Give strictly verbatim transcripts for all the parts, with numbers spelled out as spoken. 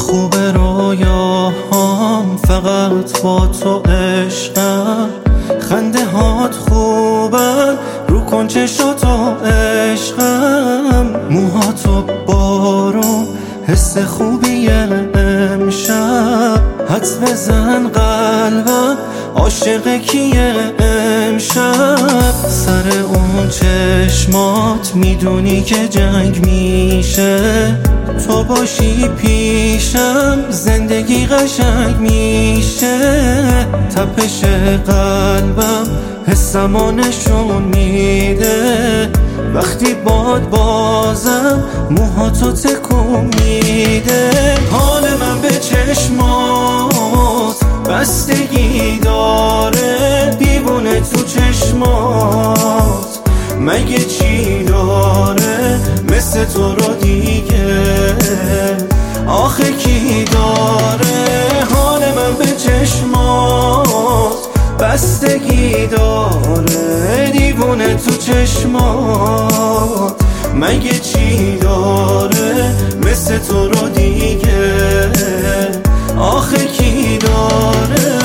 خوب رویاهام فقط با تو عشقم، خنده هات خوبن رو کن چشاتو عشقم، موهاتو بارون حس خوبی امشب، حدس بزن قلبم عاشق کیه امشب، سر اون چشمات میدونی که جنگ میشه، تو باشی پیشم زندگی قشنگ میشه، تپش قلبم حسمو نشون میده، وقتی باد بازم موهاتو تکون میده، حال من به چشمات بستگی داره، دیوونه تو چشمات مگه چی داره مثل تو رو دیگه، آخه کی داره، حال من به چشمات بستگی داره، دیوونه تو چشمات مگه چی داره مثل تو رو دیگه، آخه کی داره.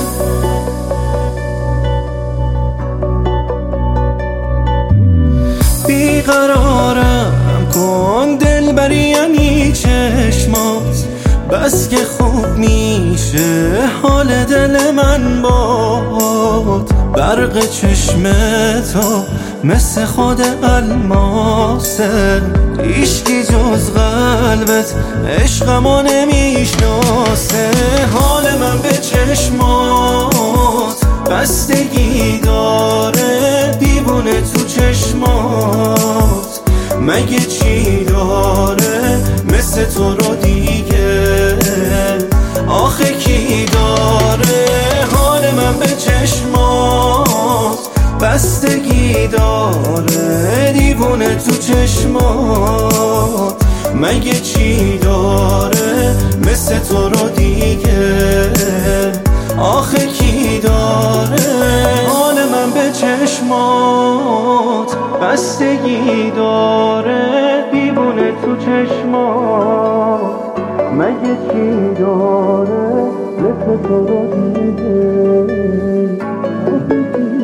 بیقرارم کن دلبری یعنی چشمات، بس که خوب میشه حال دل من باد، برق چشم تو مثل خود الماسه، هیچکی جز قلبت عشقمو نمیشناسه، حال من به چشمات بستگی داره، دیوونه تو چشمات مگه چی داره مثل تو رو دیگه، آخه کی داره، حال من به چشمات بستگی داره، دیوونه تو چشمات مگه چی داره مثل تو رو دیگه، آخه کی داره، حال من به چشمات بستگی داره، دیوونه تو چشمات مگه چی داره مثل تو رو دیگه.